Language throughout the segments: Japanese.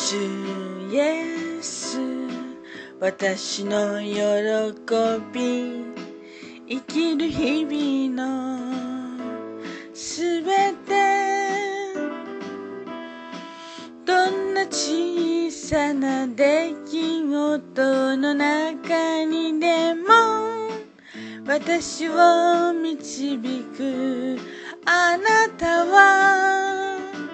主イエス、私の喜び、生きる日々のすべて、どんな小さな出来事の中にでも私を導くあなたは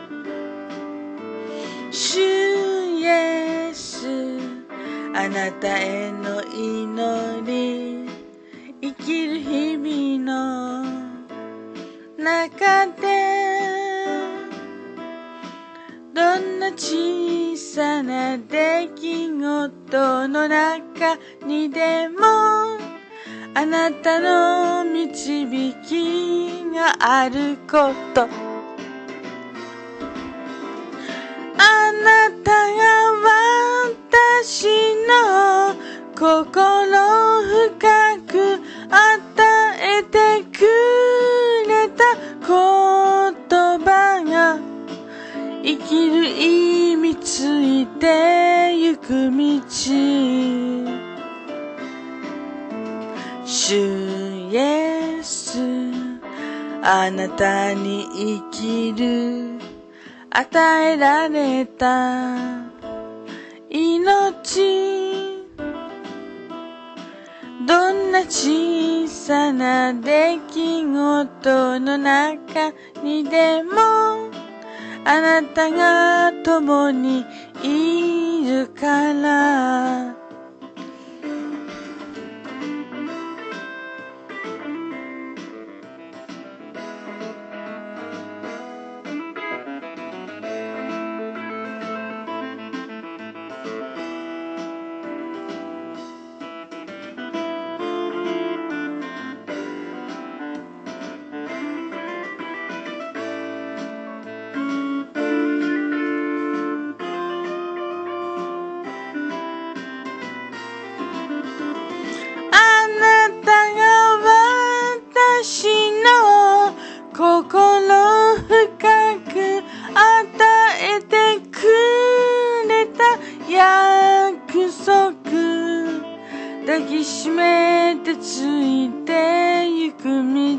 主イエス、あなたへの祈り、生きる日々の中でどんな小さな出来事の中にでもあなたの導きがあること、あなたが私の心深く与えてくれた言葉が生きる意味ついてゆく道、主イエス、あなたに生きる与えられた命、どんな小さな出来事の中にでもあなたが共にいるから、心深く与えてくれた約束、抱きしめてついてゆく道、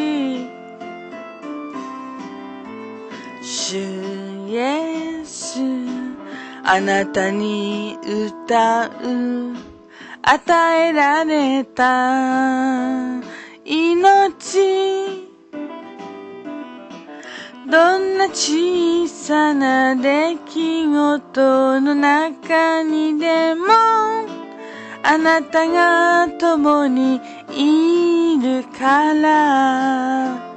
主イエス、あなたに歌う与えられた命、どんな小さな出来事の中にでもあなたが共にいるから、